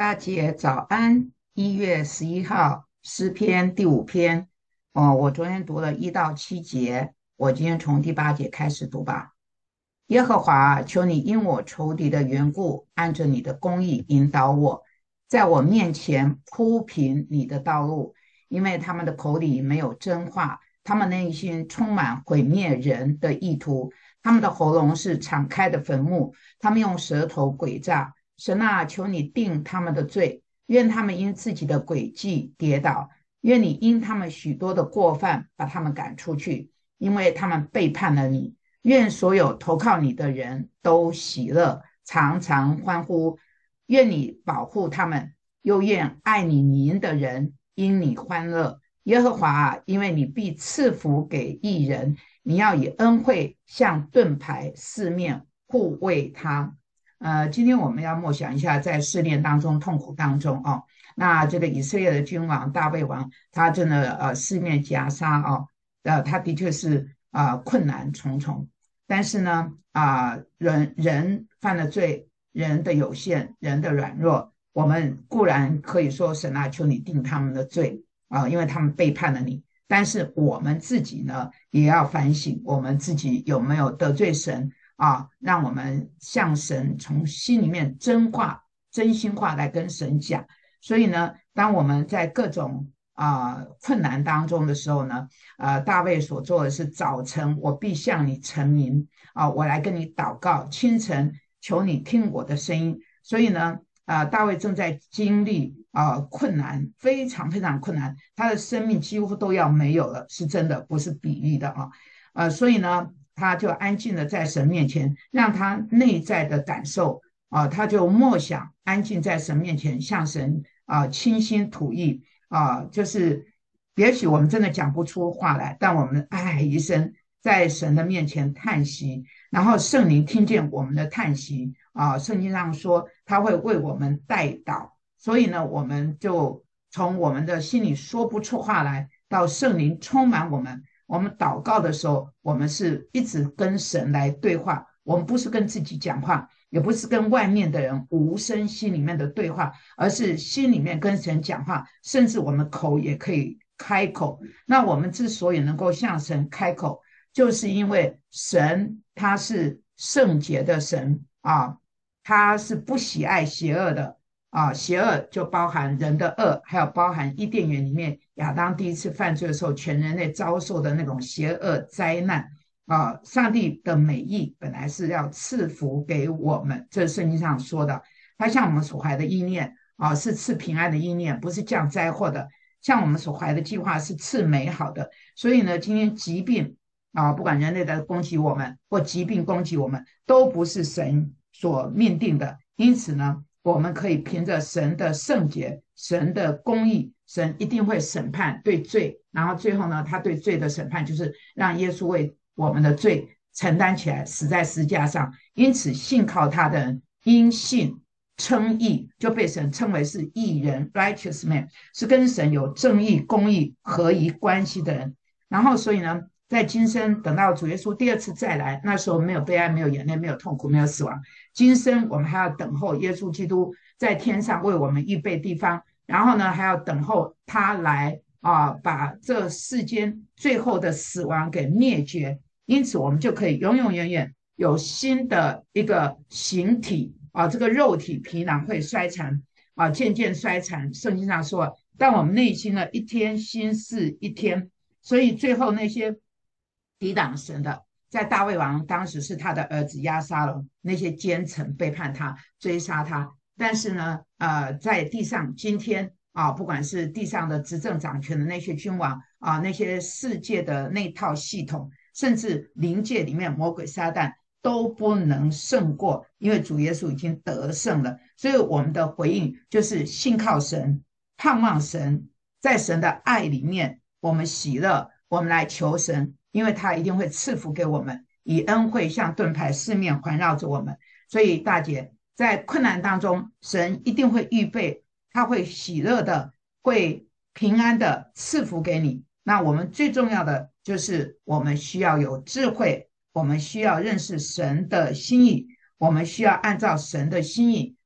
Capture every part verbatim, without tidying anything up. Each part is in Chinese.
大姐早安，一月十一号诗篇第五篇。哦，我昨天读了一到七节，我今天从第八节开始读吧。耶和华，求你因我仇敌的缘故，按着你的公义引导我，在我面前铺平你的道路，因为他们的口里没有真话，他们内心充满毁灭人的意图，他们的喉咙是敞开的坟墓，他们用舌头诡诈。神啊，求你定他们的罪，愿他们因自己的诡计跌倒，愿你因他们许多的过犯把他们赶出去，因为他们背叛了你。愿所有投靠你的人都喜乐，常常欢呼。愿你保护他们，又愿爱你名的人因你欢乐。耶和华啊，因为你必赐福给义人，你要以恩惠像盾牌四面护卫他。呃，今天我们要默想一下，在试炼当中、痛苦当中哦，那这个以色列的君王大卫王，他真的呃四面夹杀哦，呃，他的确是呃困难重重。但是呢，啊、呃人人犯了罪，人的有限，人的软弱，我们固然可以说神啊，求你定他们的罪啊、呃因为他们背叛了你。但是我们自己呢，也要反省我们自己有没有得罪神啊，让我们向神从心里面真话、真心话来跟神讲。所以呢，当我们在各种啊、呃困难当中的时候呢，呃，大卫所做的是早晨我必向你陈明啊、我来跟你祷告，清晨求你听我的声音。所以呢，啊、呃大卫正在经历啊、呃困难，非常非常困难，他的生命几乎都要没有了，是真的，不是比喻的啊。呃，所以呢，他就安静的在神面前，让他内在的感受啊、他就默想，安静在神面前，向神啊、倾心吐意啊、就是也许我们真的讲不出话来，但我们唉一声，在神的面前叹息，然后圣灵听见我们的叹息啊、圣经上说他会为我们代祷，所以呢，我们就从我们的心里说不出话来，到圣灵充满我们。我们祷告的时候，我们是一直跟神来对话，我们不是跟自己讲话，也不是跟外面的人无声心里面的对话，而是心里面跟神讲话，甚至我们口也可以开口。那我们之所以能够向神开口，就是因为神他是圣洁的神啊，他是不喜爱邪恶的啊，邪恶就包含人的恶，还有包含伊甸园里面亚当第一次犯罪的时候，全人类遭受的那种邪恶灾难啊。上帝的美意本来是要赐福给我们，这是圣经上说的。他向我们所怀的意念啊，是赐平安的意念，不是降灾祸的。向我们所怀的计划是赐美好的。所以呢，今天疾病啊，不管人类的攻击我们，或疾病攻击我们，都不是神所命定的。因此呢，我们可以凭着神的圣洁、神的公义，神一定会审判对罪，然后最后呢，他对罪的审判就是让耶稣为我们的罪承担起来，死在十字架上。因此，信靠他的人因信称义，就被神称为是义人 （righteous man），是跟神有正义、公义、合一关系的人。然后，所以呢，在今生等到主耶稣第二次再来，那时候没有悲哀，没有眼泪，没有痛苦，没有死亡。今生我们还要等候耶稣基督在天上为我们预备地方，然后呢，还要等候他来啊，把这世间最后的死亡给灭绝。因此，我们就可以永永远远有新的一个形体啊，这个肉体皮囊会衰残啊，渐渐衰残。圣经上说，但我们内心呢，一天新似一天。所以最后那些抵挡神的，在大卫王当时是他的儿子押沙龙，那些奸臣背叛他，追杀他。但是呢，呃，在地上今天啊，不管是地上的执政掌权的那些君王啊，那些世界的那套系统，甚至灵界里面魔鬼撒旦都不能胜过，因为主耶稣已经得胜了。所以我们的回应就是信靠神，盼望神，在神的爱里面，我们喜乐，我们来求神，因为他一定会赐福给我们，以恩惠像盾牌四面环绕着我们。所以大姐在困难当中，神一定会预备，他会喜乐的，会平安的赐福给你。那我们最重要的就是我们需要有智慧，我们需要认识神的心意，我们需要按照神的心意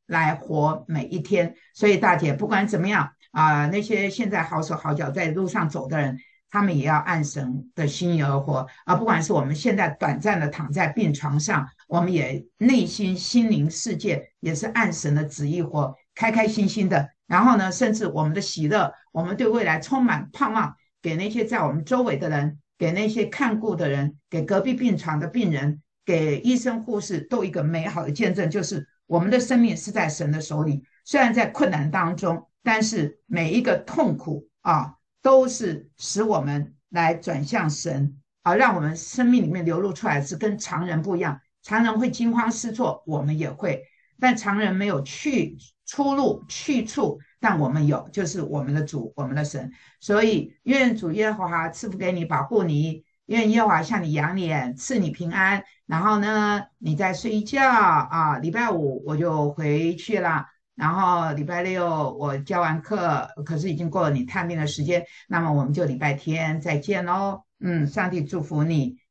来活每一天。所以大姐不管怎么样啊、呃那些现在好手好脚在路上走的人，他们也要按神的心意而活啊！不管是我们现在短暂的躺在病床上，我们也内心心灵世界也是按神的旨意活，开开心心的。然后呢，甚至我们的喜乐，我们对未来充满盼望，给那些在我们周围的人，给那些看顾的人，给隔壁病床的病人，给医生护士，都一个美好的见证，就是我们的生命是在神的手里。虽然在困难当中，但是每一个痛苦啊，都是使我们来转向神啊，让我们生命里面流露出来是跟常人不一样。常人会惊慌失措，我们也会，但常人没有去出路去处，但我们有，就是我们的主，我们的神。所以愿主耶和华赐福给你，保护你。愿耶和华向你扬脸，赐你平安。然后呢，你再睡一觉啊。礼拜五我就回去了，然后礼拜六我教完课，可是已经过了你探病的时间，那么我们就礼拜天再见喽。嗯，上帝祝福你。